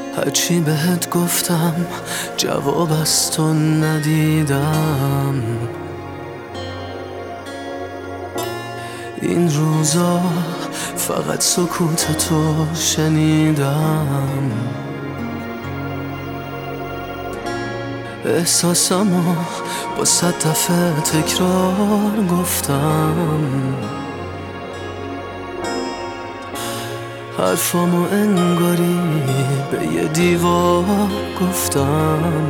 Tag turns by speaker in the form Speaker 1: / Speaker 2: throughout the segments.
Speaker 1: هرچی بهت گفتم جواب از تو ندیدم. این روزا فقط سکوت تو شنیدم. احساسمو با 100 دفعه تکرار گفتم. حرفامو انگاری به یه دیوار گفتم.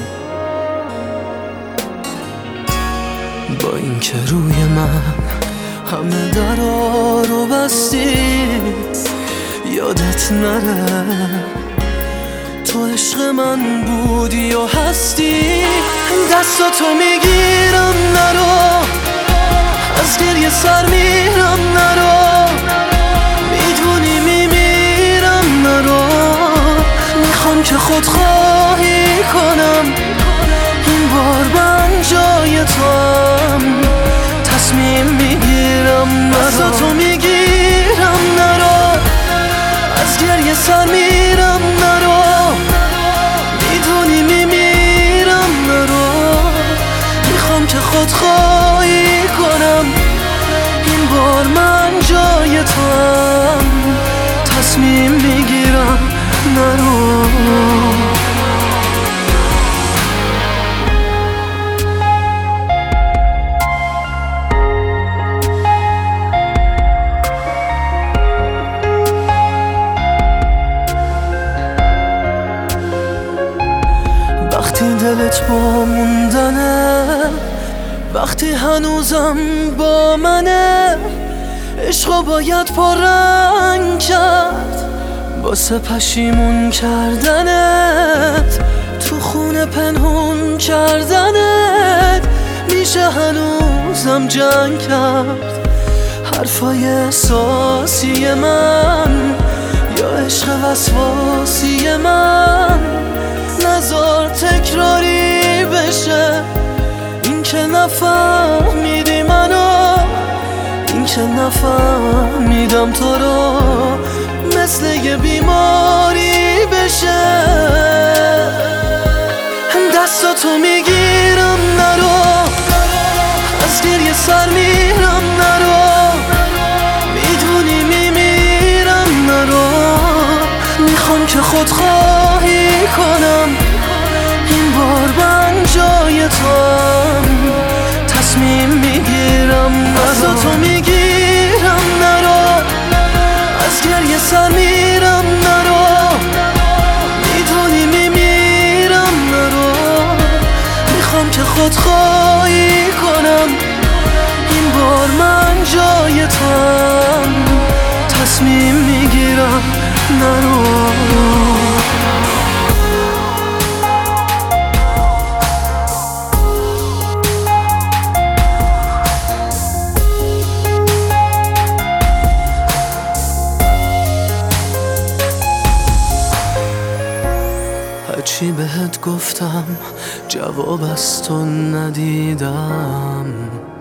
Speaker 1: با اینکه روی من همه درا رو بستی، یادت نره تو عشق من بودی و هستی. دستاتو میگیرم نرو، از گریه سر میرم نرو، میدونی میمیرم نرو. میخوام که خودخواهی کنم، این بار من جای توام، تصمیم میگیرم نرو. دستاتو میگیرم نرو، از گریه سر میرم نرو، میدونی میمیرم نرو. میخوام که خودخواهی کنم، این بار من جای توام، تصمیم میگیرم نرو. وقتی دلت با موندنه، وقتی هنوزم با منه، عشقو باید پررنگ کرد واسه پشیمون کردنت، تو خونه پنهون کردنت. میشه هنوزم جنگ کرد حرفای احساسی من، یا عشق وسواسی من. نذار تکراری بشه این که نفهمیدی منو، این که نفهمیدم تو رو، مثل یه بیماری بشه. دستاتو میگیرم نرو، از گریه سر میرم نرو، میدونی میمیرم نرو. میخوام که خودخواهی کنم، این بار من جای توام، تصمیم میگیرم. دستاتو میگیرم نرو، از گریه سر میرم نرو، میدونی میمیرم نرو. میخوام که خودخواهی کنم، این بار من جای توام، تصمیم میگیرم نرو. هرچی بهت گفتم جواب از تو ندیدم.